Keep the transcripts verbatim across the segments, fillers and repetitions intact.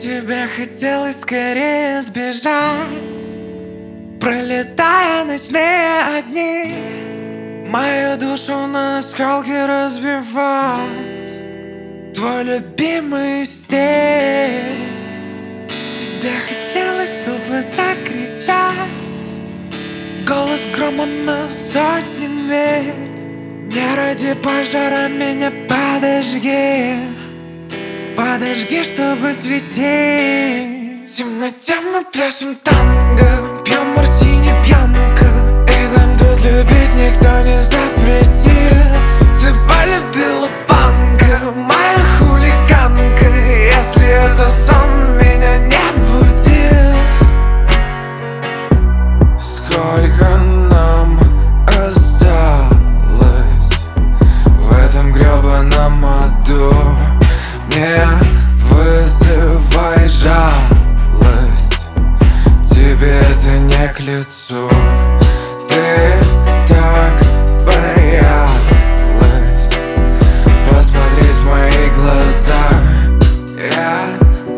Тебе хотелось скорее сбежать, пролетая ночные огни, мою душу на осколки разбивать. Твой любимый стиль. Тебе хотелось тупо закричать, голос громом на сотни миль. Не ради пожара меня подожги, подожги, чтобы светить. В темноте мы пляшем танго, пьем мартини пьянка, и нам тут любить никто не запретит. Ты полюбила панка, моя хулиганка, если это сон, меня не буди. Сколько нам осталось в этом гребаном аду? Не вызывай жалость, тебе это не к лицу. Ты так боялась посмотреть в мои глаза. Я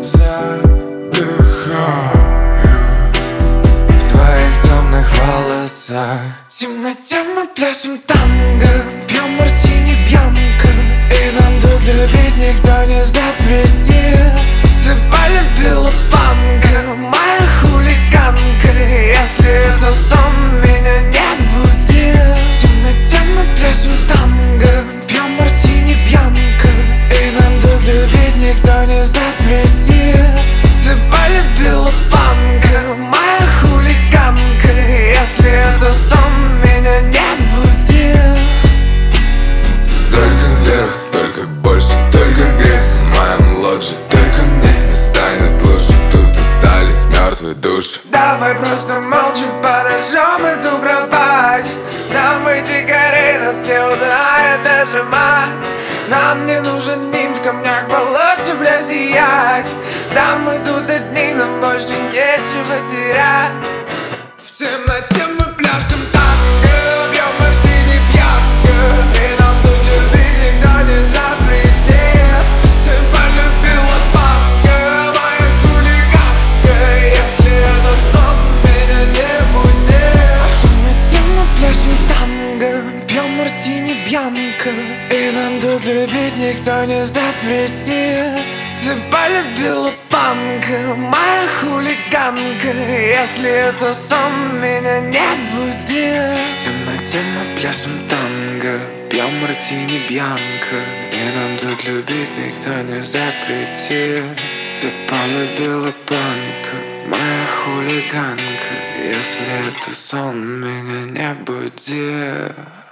задыхаюсь в твоих темных волосах. В темноте мы пляшем танго, пьем мартини пьянка, и нам тут любить никто не запретит. Ты полюбила панка, моя хулиганка, если это сон, меня не буди. В темноте мы пляшем танго, пьем мартини пьянка, и нам тут любить никто не запретит. Ты полюбила панка, моя хулиганка, если это сон, меня не буди. Только вверх, только больше, только грех в моем лодже. Только мне не станет лучше, тут остались мертвые души. Давай просто молча подожжем эту кровать. Нам эти горы, нас не узнает даже мать. Нам не нужен нимф в камнях болот, чтобы сиять. Да мы тут одни, нам больше нечего терять. В темноте мы пляшем танго, пьем мартини пьянка, и нам тут любить никто не запретит. Ты полюбила панка, моя хулиганка, если это сон, меня не буди. В темноте мы пляшем танго, пьем мартини пьянка, и нам тут любить никто не запретит. Ты полюбила панка, моя хулиганка, если это сон, меня не буди. В темноте мы пляшем танго, пьем мартини бьянка, и нам тут любить никто не запретит. Ты полюбила панка, моя хулиганка, если это сон, меня не буди.